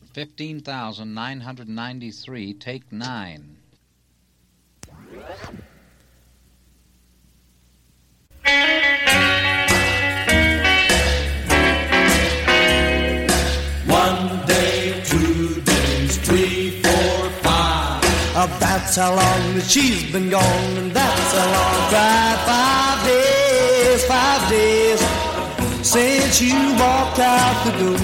15,993, take 9. One day, 2 days, 3, 4, 5. That's how long that she's been gone, and that's how long. Cried 5 days since you walked out the door.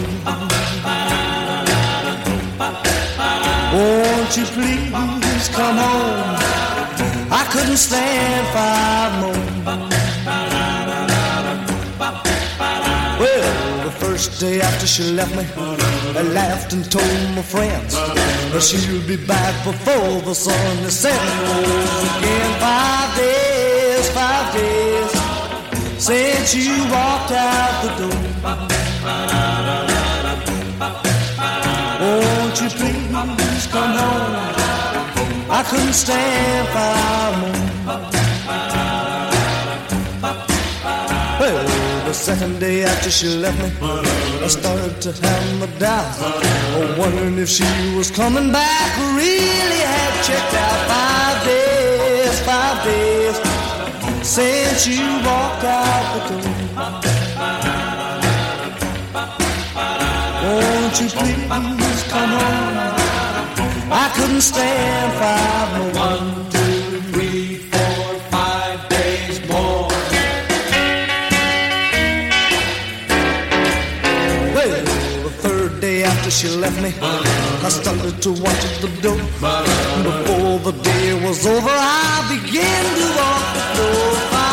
Won't you please come home? I couldn't stand 5 more. Well, the first day after she left me, I laughed and told my friends that she'll be back before the sun is setting. Oh, again, 5 days since you walked out the door. Won't you please come home? I couldn't stand 5 more. Well, the second day after she left me, I started to have my doubts, wondering if she was coming back. Really had checked out 5 days since you walked out the door. Won't you please come home? I couldn't stand 5 more. 1, 2, 3, 4, 5 days more. Well, the third day after she left me, I started to watch at the door. Before the day was over, I began to walk the floor.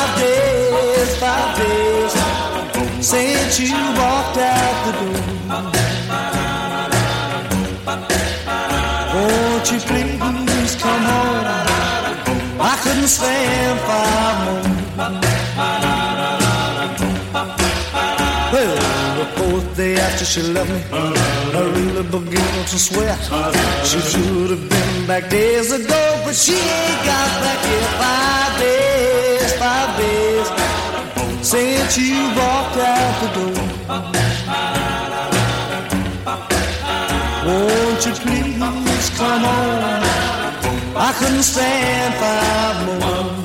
5 days since you walked out the door. Won't you please come home? I couldn't stand 5 more. Well, the fourth day after she left me, I really began to sweat. She should have been back days ago, but she ain't got back yet. 5 days since you walked out the door. Won't you please come on? I couldn't stand 5 more.